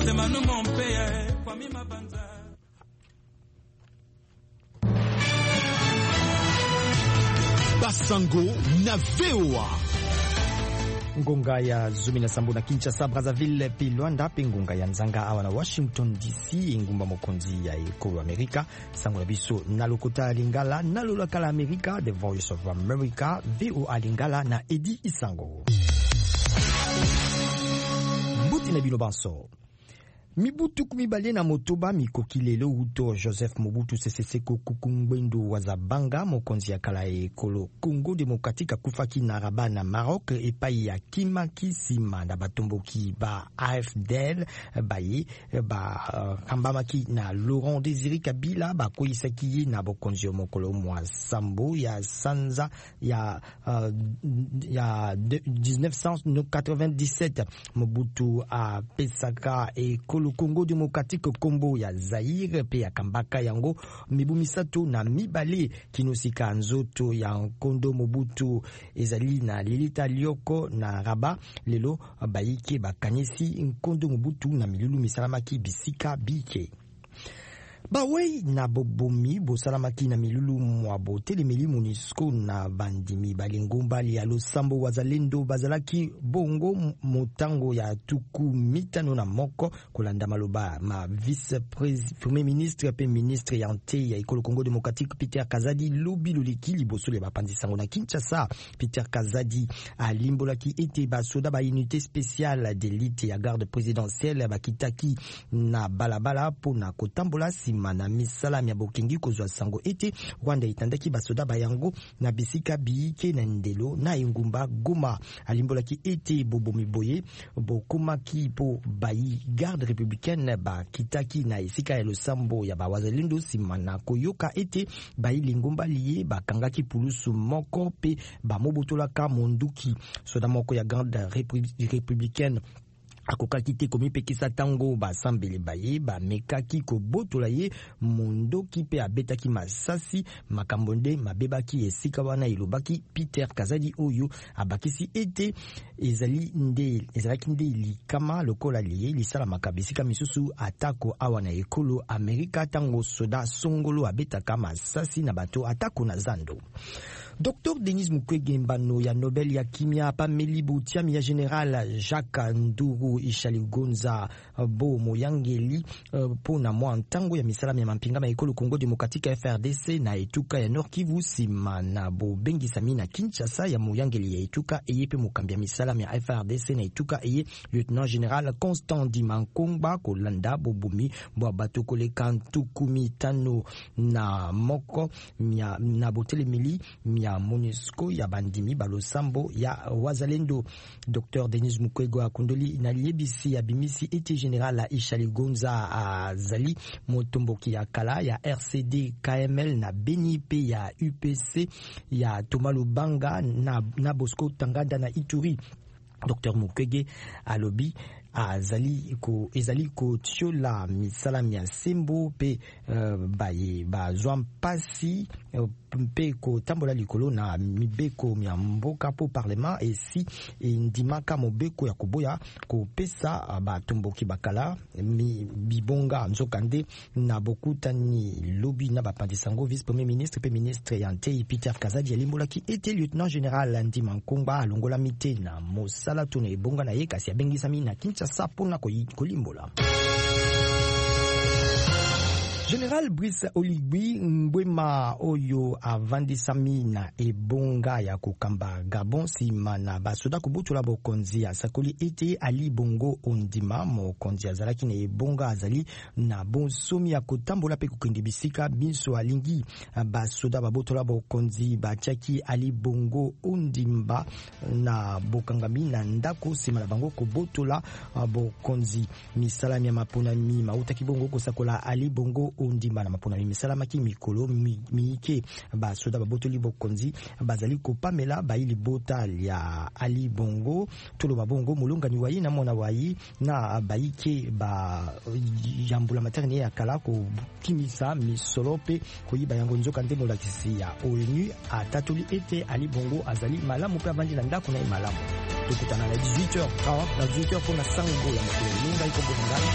sema no mompea kwa mima banza. Basango na VOA ngonga ya zumi na sambu na Kinshasa, Brazzaville pi Luanda pe ngonga ya Nzanga awa na Washington DC ngumba mokonzi ya ekolo Amerika sango na biso na lokota lingala na lolakala Amerika The Voice of America VOA lingala na Edi Isango mbuti na bino banso Mibutu kumibale na motoba mikokilelo uto Joseph Mobutu Sese Seko Kukungbendu wazabanga mokonzi ya kala ekolo Congo Demokratika kufaki na Rabat na Maroc epai ya kimaki sima na batomboki ba AFDL baye ba kambamaki na Laurent Désiré Kabila bakoyisaki na bokonzi mokolo mwa sambo ya sanza ya 1997 Mobutu a pesaka ekolo Congo Demokratique kombo ya Zaire pe ya kambaka yango mibu misato na mibale kinosika nzoto ya Nkondo Mobutu ezali na Lilita Lioko na Rabat lelo bayike bakanyesi Nkondo Mobutu na milulu misalamaki bisika bike Bawei na bobomi bosalamaki na milulu mwabo telemeli MONUSCO na bandimi balingumba ya losambo wazalendo bazalaki bongo motango ya tuku mitano na moko kolanda maloba ma vice premier ministre pe ministre yante ya ekolo Congo Demokratique Peter Kazadi lobi loliki liboso le bapandi sango na Kinshasa. Peter Kazadi alimbolaki ete basoda ba unité spéciale d'élite ya garde présidentielle bakitaki na balabala pona kotambola na misala ya bokengi kozwa sango ete Rwanda itandaki basoda bayango na bisika biike na ndelo na ingumba Goma. Alimbolaki ete bobomi boye bokomaki po bayi garde républicaine bakitaki na esika ya losambo ya bawazalendo sima na koyoka ete bayi lingumba liye bakangaki pulusu moko pe bamobotolaka monduki soda moko ya garde républicaine akokaki te komi pekisa tango basambele baye bamekaki kobotola ye mondoki pe abetaki masasi makambo nde mabebaki esika wana ilobaki Peter Kazadi oyo abakisi ete ezalaki nde likama lokola liye lisala makabisika misusu atako awa na ekolo Amerika tango soda songolo abetaka masasi na bato atako na zando. Dr Denis Mukwege Mbano ya Nobel ya kimia pameli butiami ya General Jacques Nduru Ishaligonza bo moyangeli pona mwa ntango ya misalami ya mampinga ma ekolo Congo Demokratika FRDC na etuka ya Nord Kivu sima na bo bengi samina Kinshasa ya moyangeli ya etuka eyepe mokambi ya misalami ya FRDC na etuka eye Lieutenant General Constant Dimankomba kolanda bobumi bo bato koleka ntukumi tano na moko na botelemeli ya MONUSCO ya bandimi balosambo ya wazalendo. Dr Denis Mukwege akondoli na liebisi ya bimisi ete General Ishaligonza azali motomboki ya kala ya RCD KML na Beni pe ya UPC ya Thomas Lubanga na Bosco Tanganda na Ituri. Dr Mukwege alobi ezali ko tiola misalami ya sembo pe baye bazwa mpasi pe ko tambola likolo na mibeko ya mboka po parlement esi ndimaka mobeko ya koboya ko pesa batomboki bakala bibonga nzokande na bokutani lobi na bapandisango vice premier ministre pe ministre yante Peter Kazadi alimbolaki ete lieutenant général Ndimankomba alongola mite na mosala tuna ebonga na ye kasi abengisami na Kinshasa pona kolimbola. General Brice Oligui Mbwema oyo avandisami na ebonga ya kokamba Gabon sima na basoda kubutola bokonzi ya sakoli ete Ali Bongo Ondima mokonzi azalaki na ebonga azali na bonsomi ya kotambola pe kokende bisika biso alingi basoda babotola bokonzi bachaki Ali Bongo Ondimba na bokangami na ndako sima na bango kobotola bokonzi misala ya maponami mautaki bongo kosakola Ali Bongo Ondimba na mapona misalamaki mikolo miike basoda babotoli bokonzi bazali kopamela baili bota ya Ali Bongo tolo babongo mulungani wayi na mona wayi na baike ba yambula materne ya kala ko kimisa misolope koyiba yango nzoka ndemo la kisi ya ONU atatoli ete Ali Bongo azali malamu pe abandi na ndako na malamu. Tukutana na 18h30 na 18h pour na sango ya mulunga iko bonga